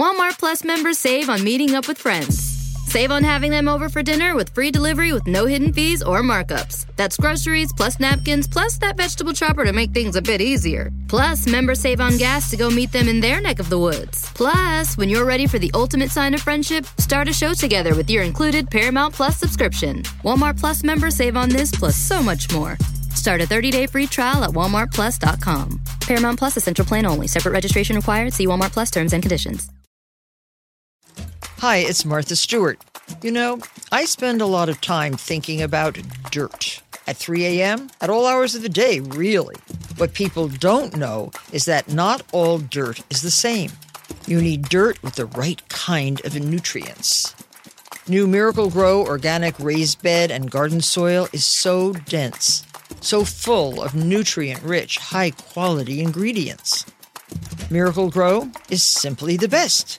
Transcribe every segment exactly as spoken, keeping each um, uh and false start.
Walmart Plus members save on meeting up with friends. Save on having them over for dinner with free delivery with no hidden fees or markups. That's groceries, plus napkins, plus that vegetable chopper to make things a bit easier. Plus, members save on gas to go meet them in their neck of the woods. Plus, when you're ready for the ultimate sign of friendship, start a show together with your included Paramount Plus subscription. Walmart Plus members save on this plus so much more. Start a thirty-day free trial at walmart plus dot com. Paramount Plus Essential Plan only. Separate registration required. See Walmart Plus terms and conditions. Hi, it's Martha Stewart. You know, I spend a lot of time thinking about dirt. At three a.m., at all hours of the day, really. What people don't know is that not all dirt is the same. You need dirt with the right kind of nutrients. New Miracle-Gro organic raised bed and garden soil is so dense, so full of nutrient-rich, high-quality ingredients. Miracle-Gro is simply the best.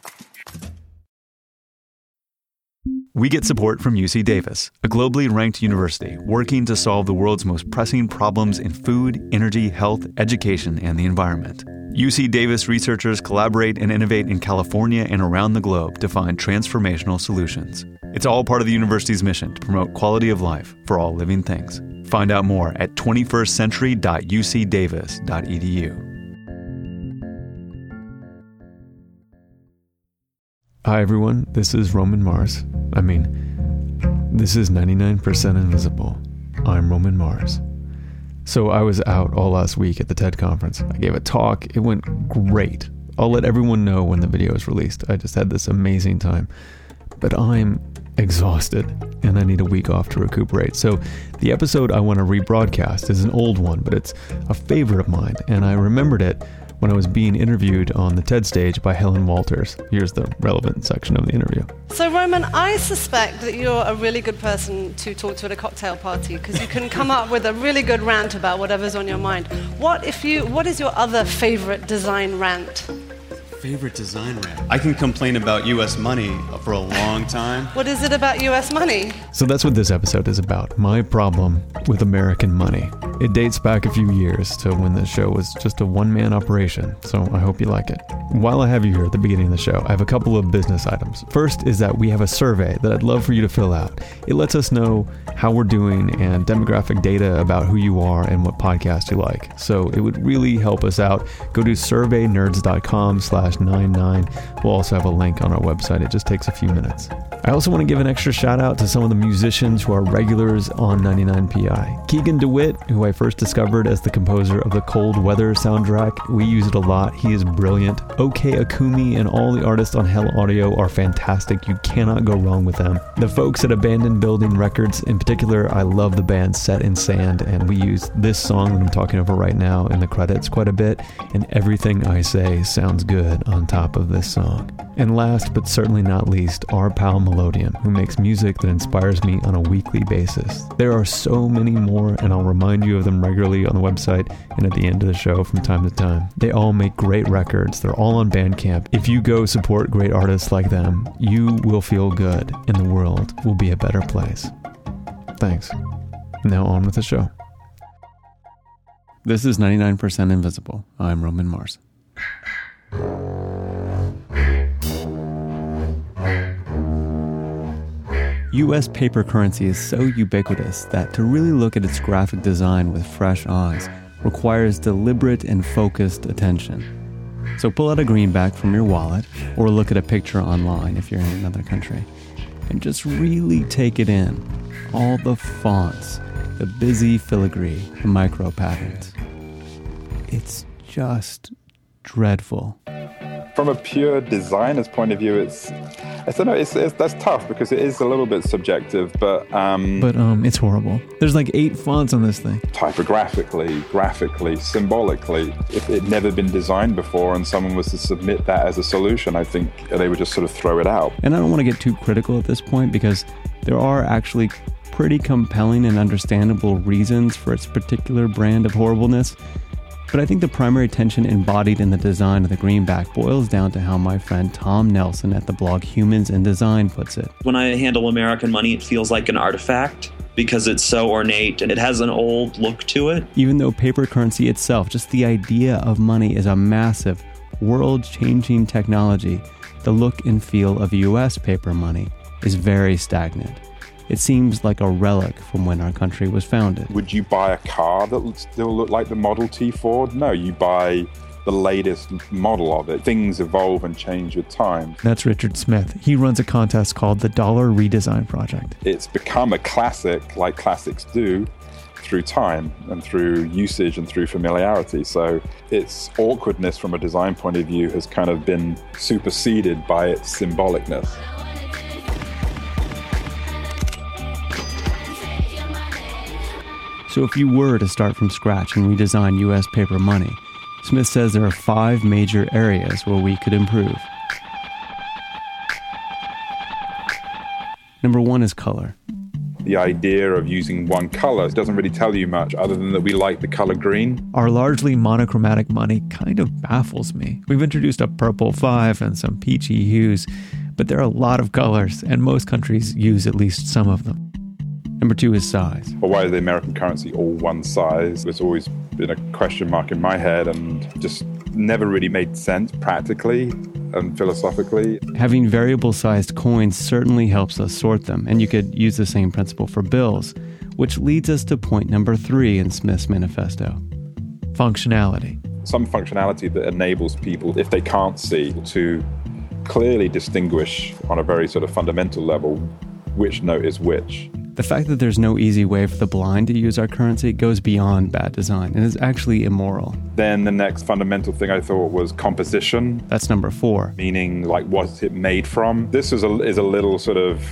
We get support from U C Davis, a globally ranked university working to solve the world's most pressing problems in food, energy, health, education, and the environment. U C Davis researchers collaborate and innovate in California and around the globe to find transformational solutions. It's all part of the university's mission to promote quality of life for all living things. Find out more at twenty-first century dot u c davis dot e d u. Hi everyone, this is Roman Mars. I mean, this is ninety-nine percent Invisible. I'm Roman Mars. So I was out all last week at the TED conference. I gave a talk. It went great. I'll let everyone know when the video is released. I just had this amazing time. But I'm exhausted and I need a week off to recuperate. So the episode I want to rebroadcast is an old one, but it's a favorite of mine. And I remembered it when I was being interviewed on the TED stage by Helen Walters. Here's the relevant section of the interview. So Roman, I suspect that you're a really good person to talk to at a cocktail party because you can come up with a really good rant about whatever's on your mind. What if you? What is your other favorite design rant? Favorite design rant? I can complain about U S money for a long time. What is it about U S money? So that's what this episode is about. My problem with American money. It dates back a few years to when the show was just a one-man operation, so I hope you like it. While I have you here at the beginning of the show, I have a couple of business items. First is that we have a survey that I'd love for you to fill out. It lets us know how we're doing and demographic data about who you are and what podcast you like. So it would really help us out. Go to survey nerds dot com slash ninety-nine. We'll also have a link on our website. It just takes a few minutes. I also want to give an extra shout out to some of the musicians who are regulars on ninety-nine P I. Keegan DeWitt, who I first discovered as the composer of the Cold Weather soundtrack. We use it a lot. He is brilliant. OK Akumi and all the artists on Hell Audio are fantastic. You cannot go wrong with them. The folks at Abandoned Building Records, in particular, I love the band Set in Sand, and we use this song that I'm talking over right now in the credits quite a bit, and everything I say sounds good on top of this song. And last but certainly not least, our pal Melodium, who makes music that inspires me on a weekly basis. There are so many more, and I'll remind you of them regularly on the website and at the end of the show from time to time. They all make great records. They're all on Bandcamp. If you go support great artists like them, you will feel good and the world will be a better place. Thanks. Now on with the show. This is ninety-nine percent Invisible. I'm Roman Mars. U S paper currency is so ubiquitous that to really look at its graphic design with fresh eyes requires deliberate and focused attention. So pull out a greenback from your wallet or look at a picture online if you're in another country and just really take it in. All the fonts, the busy filigree, the micro patterns. It's just dreadful. From a pure designer's point of view, it's, I don't know, it's, it's that's tough because it is a little bit subjective, but... Um, but um, it's horrible. There's like eight fonts on this thing. Typographically, graphically, symbolically, if it had never been designed before and someone was to submit that as a solution, I think they would just sort of throw it out. And I don't want to get too critical at this point because there are actually pretty compelling and understandable reasons for its particular brand of horribleness. But I think the primary tension embodied in the design of the greenback boils down to how my friend Tom Nelson at the blog Humans in Design puts it. When I handle American money, it feels like an artifact because it's so ornate and it has an old look to it. Even though paper currency itself, just the idea of money, is a massive, world-changing technology, the look and feel of U S paper money is very stagnant. It seems like a relic from when our country was founded. Would you buy a car that would still look like the Model T Ford? No, you buy the latest model of it. Things evolve and change with time. That's Richard Smith. He runs a contest called the Dollar Redesign Project. It's become a classic, like classics do, through time and through usage and through familiarity. So its awkwardness from a design point of view has kind of been superseded by its symbolicness. So if you were to start from scratch and redesign U S paper money, Smith says there are five major areas where we could improve. Number one is color. The idea of using one color doesn't really tell you much other than that we like the color green. Our largely monochromatic money kind of baffles me. We've introduced a purple five and some peachy hues, but there are a lot of colors, and most countries use at least some of them. Number two is size. Well, why is the American currency all one size? There's always been a question mark in my head and just never really made sense practically and philosophically. Having variable-sized coins certainly helps us sort them, and you could use the same principle for bills, which leads us to point number three in Smith's manifesto. Functionality. Some functionality that enables people, if they can't see, to clearly distinguish on a very sort of fundamental level which note is which. The fact that there's no easy way for the blind to use our currency goes beyond bad design and is actually immoral. Then the next fundamental thing I thought was composition. That's number four. Meaning, like, what's it made from? This is a, is a little sort of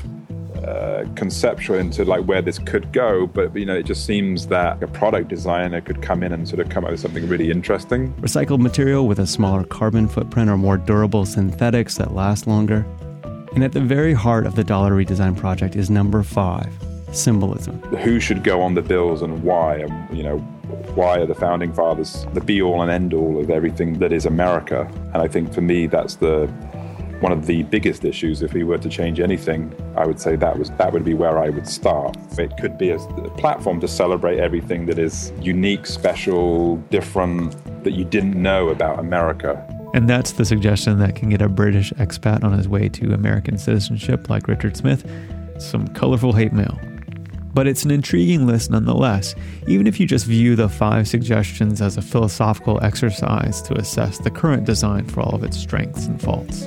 uh, conceptual into like where this could go, but you know, it just seems that a product designer could come in and sort of come up with something really interesting. Recycled material with a smaller carbon footprint or more durable synthetics that last longer. And at the very heart of the Dollar Redesign Project is number five. Symbolism. Who should go on the bills and why? And, you know, why are the founding fathers the be-all and end-all of everything that is America? And I think for me, that's the one of the biggest issues. If we were to change anything, I would say that was that would be where I would start. It could be a, a platform to celebrate everything that is unique, special, different, that you didn't know about America. And that's the suggestion that can get a British expat on his way to American citizenship like Richard Smith some colorful hate mail. But it's an intriguing list nonetheless, even if you just view the five suggestions as a philosophical exercise to assess the current design for all of its strengths and faults.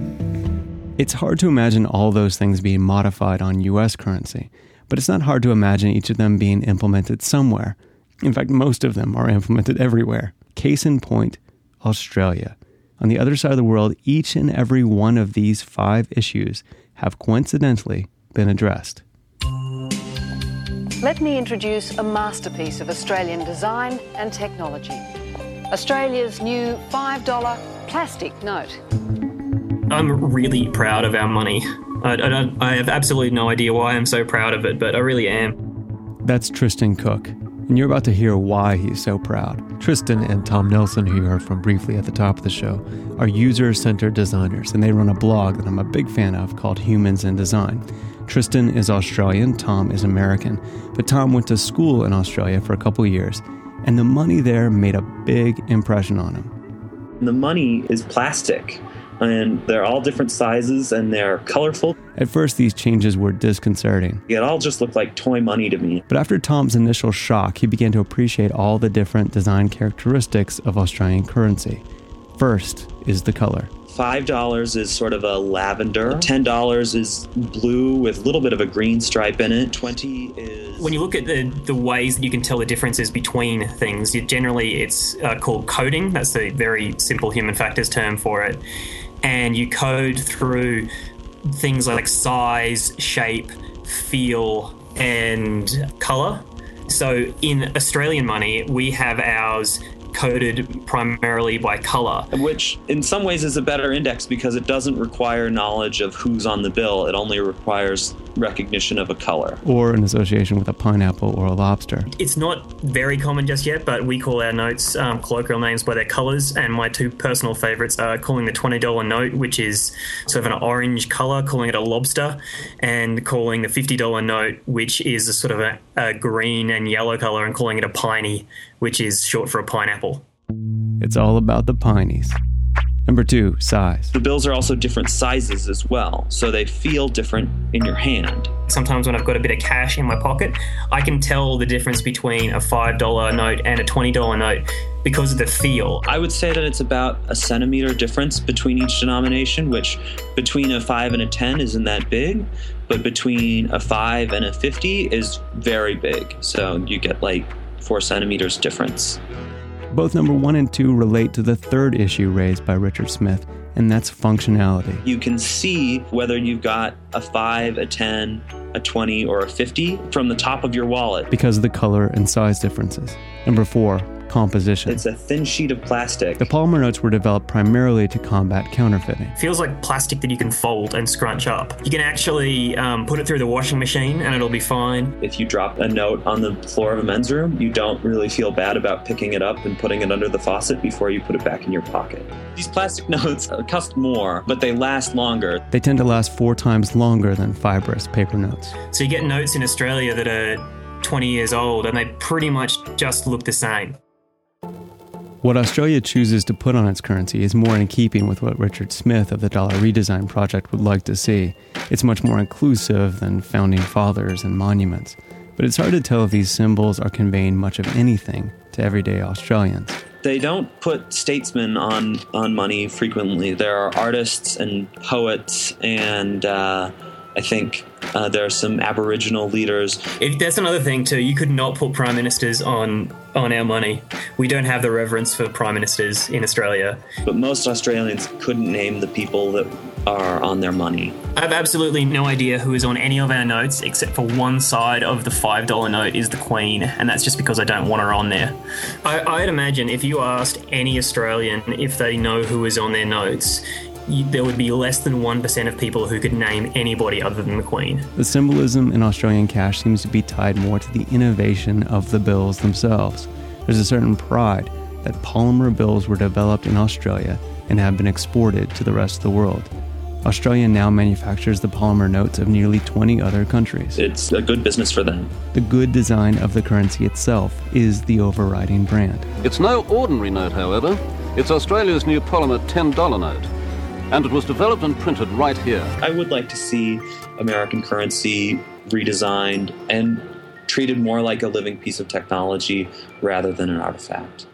It's hard to imagine all those things being modified on U S currency, but it's not hard to imagine each of them being implemented somewhere. In fact, most of them are implemented everywhere. Case in point, Australia. On the other side of the world, each and every one of these five issues have coincidentally been addressed. Let me introduce a masterpiece of Australian design and technology. Australia's new five dollar plastic note. I'm really proud of our money. I, I, don't, I have absolutely no idea why I'm so proud of it, but I really am. That's Tristan Cook, and you're about to hear why he's so proud. Tristan and Tom Nelson, who you heard from briefly at the top of the show, are user-centered designers, and they run a blog that I'm a big fan of called Humans in Design. Tristan is Australian, Tom is American, but Tom went to school in Australia for a couple years, and the money there made a big impression on him. The money is plastic, and they're all different sizes, and they're colorful. At first, these changes were disconcerting. It all just looked like toy money to me. But after Tom's initial shock, he began to appreciate all the different design characteristics of Australian currency. First is the color. five dollars is sort of a lavender. ten dollars is blue with a little bit of a green stripe in it. twenty is... When you look at the, the ways that you can tell the differences between things, you, generally it's uh, called coding. That's the very simple human factors term for it. And you code through things like size, shape, feel, and color. So in Australian money, we have ours coded primarily by color. Which in some ways is a better index because it doesn't require knowledge of who's on the bill. It only requires recognition of a color. Or an association with a pineapple or a lobster. It's not very common just yet, but we call our notes um, colloquial names by their colors, and my two personal favorites are calling the twenty dollar note, which is sort of an orange color, calling it a lobster, and calling the fifty dollar note, which is a sort of a, a green and yellow color, and calling it a piney, which is short for a pineapple. It's all about the pineys. Number two, size. The bills are also different sizes as well, so they feel different in your hand. Sometimes when I've got a bit of cash in my pocket, I can tell the difference between a five dollar note and a twenty dollar note because of the feel. I would say that it's about a centimeter difference between each denomination, which between a five and a ten isn't that big, but between a five and a fifty is very big. So you get like four centimeters difference. Both number one and two relate to the third issue raised by Richard Smith, and that's functionality. You can see whether you've got a five, a ten, a twenty, or a fifty from the top of your wallet. Because of the color and size differences. Number four, composition. It's a thin sheet of plastic. The polymer notes were developed primarily to combat counterfeiting. It feels like plastic that you can fold and scrunch up. You can actually um, put it through the washing machine and it'll be fine. If you drop a note on the floor of a men's room, you don't really feel bad about picking it up and putting it under the faucet before you put it back in your pocket. These plastic notes cost more, but they last longer. They tend to last four times longer than fibrous paper notes. So you get notes in Australia that are twenty years old and they pretty much just look the same. What Australia chooses to put on its currency is more in keeping with what Richard Smith of the Dollar Redesign Project would like to see. It's much more inclusive than founding fathers and monuments. But it's hard to tell if these symbols are conveying much of anything to everyday Australians. They don't put statesmen on, on money frequently. There are artists and poets and uh, I think uh, there are some Aboriginal leaders. If, that's another thing too. You could not put prime ministers on on our money. We don't have the reverence for prime ministers in Australia. But most Australians couldn't name the people that are on their money. I have absolutely no idea who is on any of our notes, except for one side of the five dollar note is the Queen, and that's just because I don't want her on there. I, I'd imagine if you asked any Australian if they know who is on their notes, You, there would be less than one percent of people who could name anybody other than the Queen. The symbolism in Australian cash seems to be tied more to the innovation of the bills themselves. There's a certain pride that polymer bills were developed in Australia and have been exported to the rest of the world. Australia now manufactures the polymer notes of nearly twenty other countries. It's a good business for them. The good design of the currency itself is the overriding brand. It's no ordinary note, however. It's Australia's new polymer ten dollar note. And it was developed and printed right here. I would like to see American currency redesigned and treated more like a living piece of technology rather than an artifact.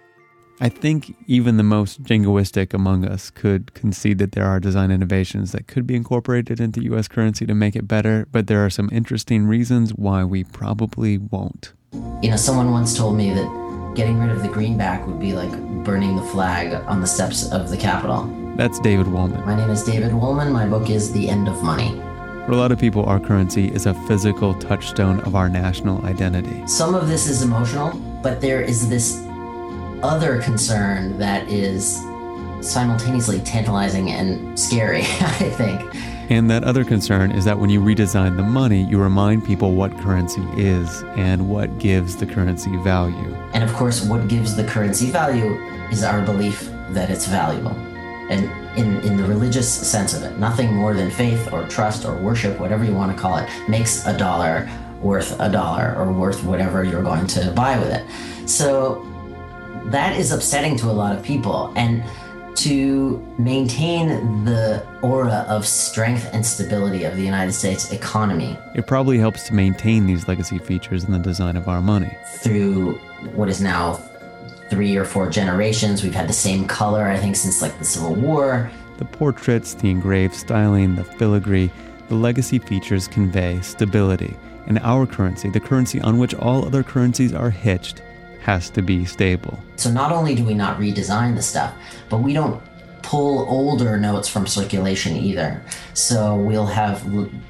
I think even the most jingoistic among us could concede that there are design innovations that could be incorporated into U S currency to make it better, but there are some interesting reasons why we probably won't. You know, someone once told me that getting rid of the greenback would be like burning the flag on the steps of the Capitol. That's David Wolman. My name is David Wolman. My book is The End of Money. For a lot of people, our currency is a physical touchstone of our national identity. Some of this is emotional, but there is this other concern that is simultaneously tantalizing and scary, I think. And that other concern is that when you redesign the money, you remind people what currency is and what gives the currency value. And of course, what gives the currency value is our belief that it's valuable. And in, in the religious sense of it, nothing more than faith or trust or worship, whatever you want to call it, makes a dollar worth a dollar or worth whatever you're going to buy with it. So that is upsetting to a lot of people. And to maintain the aura of strength and stability of the United States economy, it probably helps to maintain these legacy features in the design of our money. Through what is now three or four generations, we've had the same color, I think, since like the Civil War. The portraits, the engraved styling, the filigree, the legacy features convey stability. And our currency, the currency on which all other currencies are hitched, has to be stable. So not only do we not redesign the stuff, but we don't pull older notes from circulation either. So we'll have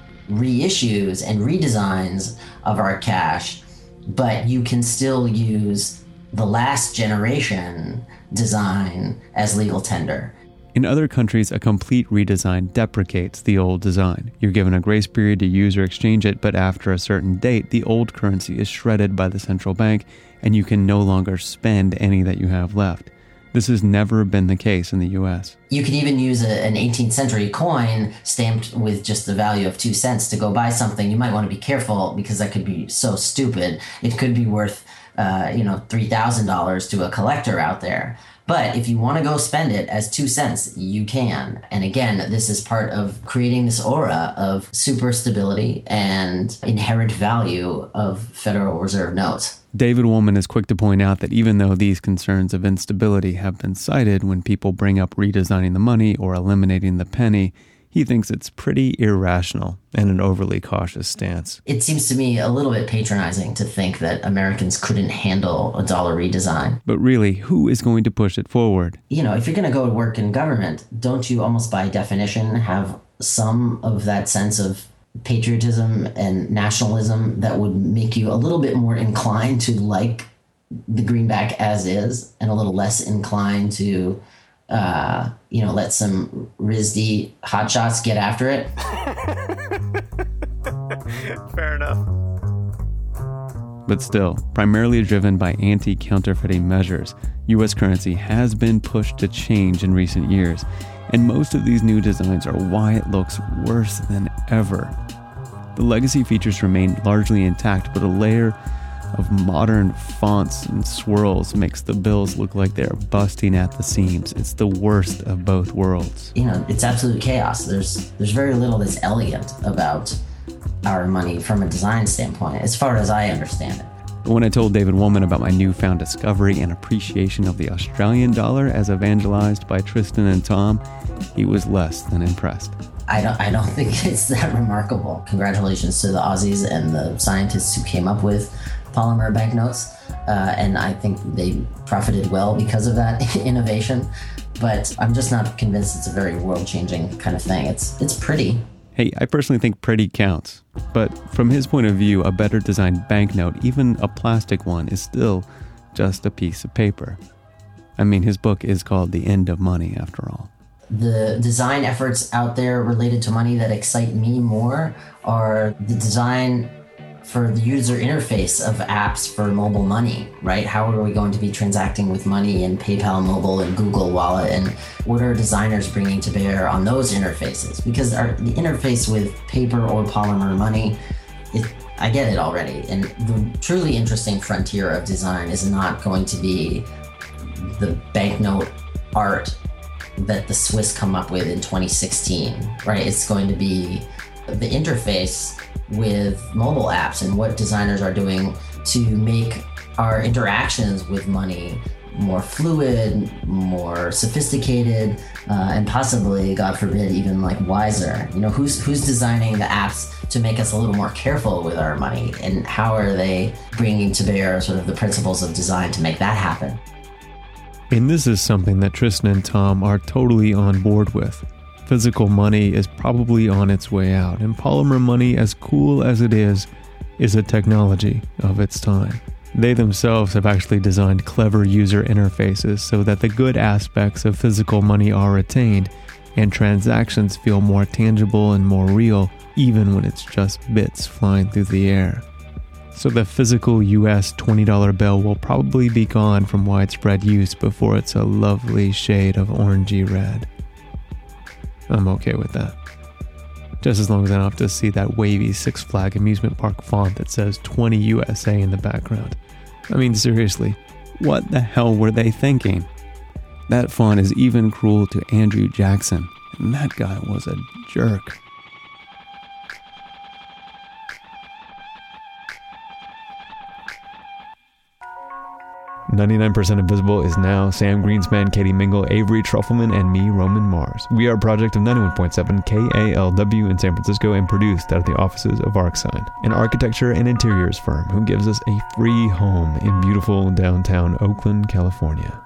reissues and redesigns of our cash, but you can still use the last generation design as legal tender. In other countries, a complete redesign deprecates the old design. You're given a grace period to use or exchange it, but after a certain date, the old currency is shredded by the central bank, and you can no longer spend any that you have left. This has never been the case in the U S. You could even use a, an eighteenth century coin stamped with just the value of two cents to go buy something. You might want to be careful because that could be so stupid. It could be worth, uh, you know, three thousand dollars to a collector out there. But if you want to go spend it as two cents, you can. And again, this is part of creating this aura of super stability and inherent value of Federal Reserve notes. David Wolman is quick to point out that even though these concerns of instability have been cited when people bring up redesigning the money or eliminating the penny, he thinks it's pretty irrational and an overly cautious stance. It seems to me a little bit patronizing to think that Americans couldn't handle a dollar redesign. But really, who is going to push it forward? You know, if you're going to go to work in government, don't you almost by definition have some of that sense of patriotism and nationalism that would make you a little bit more inclined to like the greenback as is and a little less inclined to Uh, you know, let some R I S D hotshots get after it? Fair enough. But still, primarily driven by anti-counterfeiting measures, U S currency has been pushed to change in recent years, and most of these new designs are why it looks worse than ever. The legacy features remain largely intact, but a layer of modern fonts and swirls makes the bills look like they're busting at the seams. It's the worst of both worlds. You know, it's absolute chaos. There's there's very little that's elegant about our money from a design standpoint, as far as I understand it. But when I told David Wolman about my newfound discovery and appreciation of the Australian dollar as evangelized by Tristan and Tom, he was less than impressed. I don't I don't think it's that remarkable. Congratulations to the Aussies and the scientists who came up with polymer banknotes, uh, and I think they profited well because of that innovation. But I'm just not convinced it's a very world-changing kind of thing. It's it's pretty. Hey, I personally think pretty counts. But from his point of view, a better designed banknote, even a plastic one, is still just a piece of paper. I mean, his book is called The End of Money, after all. The design efforts out there related to money that excite me more are the design for the user interface of apps for mobile money, right? How are we going to be transacting with money in PayPal Mobile and Google Wallet? And what are designers bringing to bear on those interfaces? Because our, the interface with paper or polymer money, it, I get it already. And the truly interesting frontier of design is not going to be the banknote art that the Swiss come up with in twenty sixteen, right? It's going to be the interface with mobile apps and what designers are doing to make our interactions with money more fluid, more sophisticated, uh, and possibly, God forbid, even like wiser. You know, who's who's designing the apps to make us a little more careful with our money, and how are they bringing to bear sort of the principles of design to make that happen? And this is something that Tristan and Tom are totally on board with. Physical money is probably on its way out, and polymer money, as cool as it is, is a technology of its time. They themselves have actually designed clever user interfaces so that the good aspects of physical money are retained, and transactions feel more tangible and more real, even when it's just bits flying through the air. So the physical U S twenty dollar bill will probably be gone from widespread use before it's a lovely shade of orangey red. I'm okay with that. Just as long as I don't have to see that wavy Six Flag amusement park font that says twenty U S A in the background. I mean, seriously, what the hell were they thinking? That font is even cruel to Andrew Jackson, and that guy was a jerk. ninety-nine percent Invisible is now Sam Greenspan, Katie Mingle, Avery Trufelman, and me, Roman Mars. We are a project of ninety-one point seven K A L W in San Francisco and produced out of the offices of ArcSign, an architecture and interiors firm who gives us a free home in beautiful downtown Oakland, California.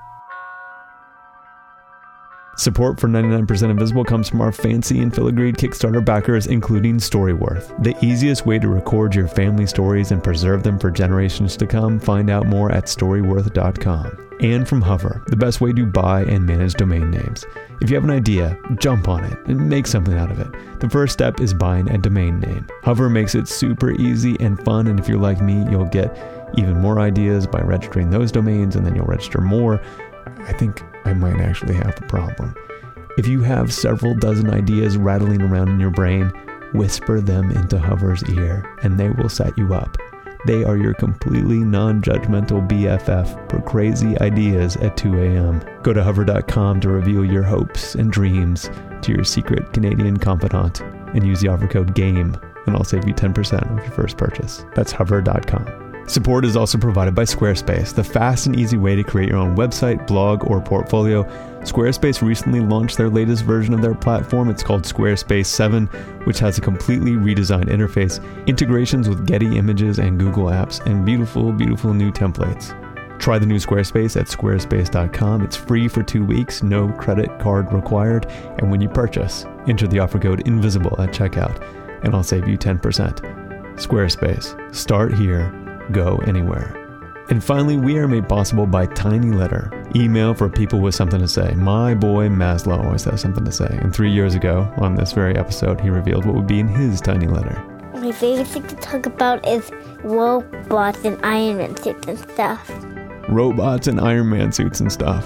Support for ninety-nine percent Invisible comes from our fancy and filigreed Kickstarter backers, including Storyworth. The easiest way to record your family stories and preserve them for generations to come. Find out more at storyworth dot com. And from Hover, the best way to buy and manage domain names. If you have an idea, jump on it and make something out of it. The first step is buying a domain name. Hover makes it super easy and fun, and if you're like me, you'll get even more ideas by registering those domains, and then you'll register more. I think I might actually have a problem. If you have several dozen ideas rattling around in your brain, whisper them into Hover's ear and they will set you up. They are your completely non-judgmental B F F for crazy ideas at two a.m. Go to hover dot com to reveal your hopes and dreams to your secret Canadian confidant and use the offer code GAME, and I'll save you ten percent of your first purchase. That's hover dot com. Support is also provided by Squarespace, the fast and easy way to create your own website, blog, or portfolio. Squarespace recently launched their latest version of their platform. It's called Squarespace seven, which has a completely redesigned interface, integrations with Getty Images and Google Apps, and beautiful, beautiful new templates. Try the new Squarespace at squarespace dot com. It's free for two weeks, no credit card required, and when you purchase, enter the offer code INVISIBLE at checkout, and I'll save you ten percent. Squarespace. Start here. Go anywhere. And finally, we are made possible by Tiny Letter. Email for people with something to say. My boy Maslow always has something to say. And three years ago, on this very episode, he revealed what would be in his tiny letter. My favorite thing to talk about is robots and Iron Man suits and stuff. Robots and Iron Man suits and stuff.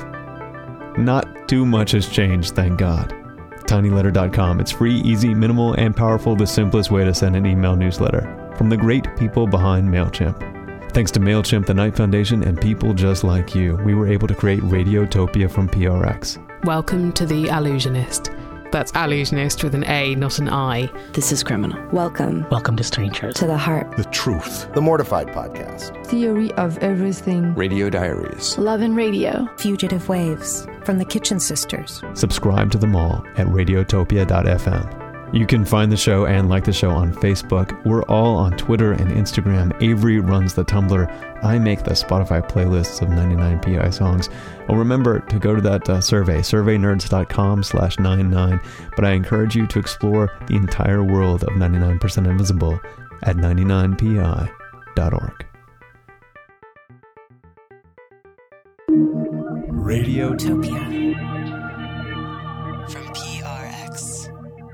Not too much has changed, thank God. tiny letter dot com. It's free, easy, minimal, and powerful, the simplest way to send an email newsletter from the great people behind MailChimp. Thanks to MailChimp, the Knight Foundation, and people just like you, we were able to create Radiotopia from P R X. Welcome to The Allusionist. That's Allusionist with an A, not an I. This is Criminal. Welcome. Welcome to Strangers. To the Heart. The Truth. The Mortified Podcast. Theory of Everything. Radio Diaries. Love and Radio. Fugitive Waves. From the Kitchen Sisters. Subscribe to them all at radiotopia dot f m. You can find the show and like the show on Facebook. We're all on Twitter and Instagram. Avery runs the Tumblr. I make the Spotify playlists of ninety-nine P I songs. Well, remember to go to that uh, survey, survey nerds dot com slash ninety-nine. But I encourage you to explore the entire world of ninety-nine percent Invisible at ninety-nine P I dot org. Radiotopia. From P R X.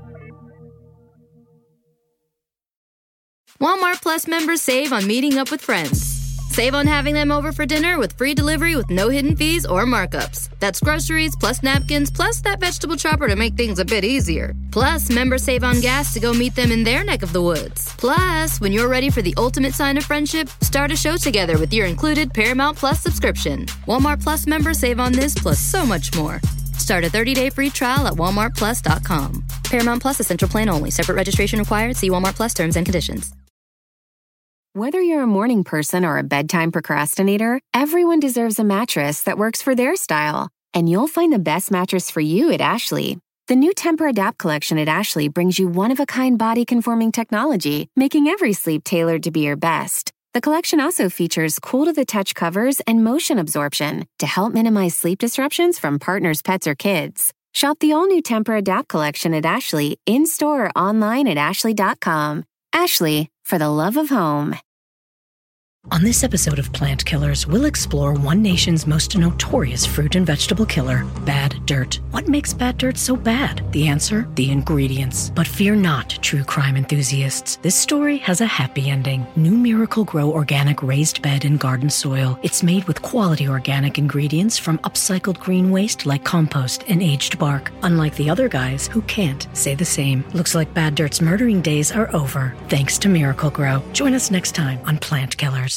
Walmart Plus members save on meeting up with friends. Save on having them over for dinner with free delivery with no hidden fees or markups. That's groceries plus napkins plus that vegetable chopper to make things a bit easier. Plus, members save on gas to go meet them in their neck of the woods. Plus, when you're ready for the ultimate sign of friendship, start a show together with your included Paramount Plus subscription. Walmart Plus members save on this plus so much more. Start a thirty-day free trial at walmart plus dot com. Paramount Plus Essential Plan only. Separate registration required. See Walmart Plus terms and conditions. Whether you're a morning person or a bedtime procrastinator, everyone deserves a mattress that works for their style. And you'll find the best mattress for you at Ashley. The new Tempur-Adapt collection at Ashley brings you one-of-a-kind body-conforming technology, making every sleep tailored to be your best. The collection also features cool-to-the-touch covers and motion absorption to help minimize sleep disruptions from partners, pets, or kids. Shop the all-new Tempur-Adapt collection at Ashley, in-store or online at ashley dot com. Ashley, for the love of home. On this episode of Plant Killers, we'll explore one nation's most notorious fruit and vegetable killer, bad dirt. What makes bad dirt so bad? The answer? The ingredients. But fear not, true crime enthusiasts. This story has a happy ending. New Miracle Grow organic raised bed and garden soil. It's made with quality organic ingredients from upcycled green waste like compost and aged bark. Unlike the other guys who can't say the same. Looks like bad dirt's murdering days are over, thanks to Miracle Grow. Join us next time on Plant Killers.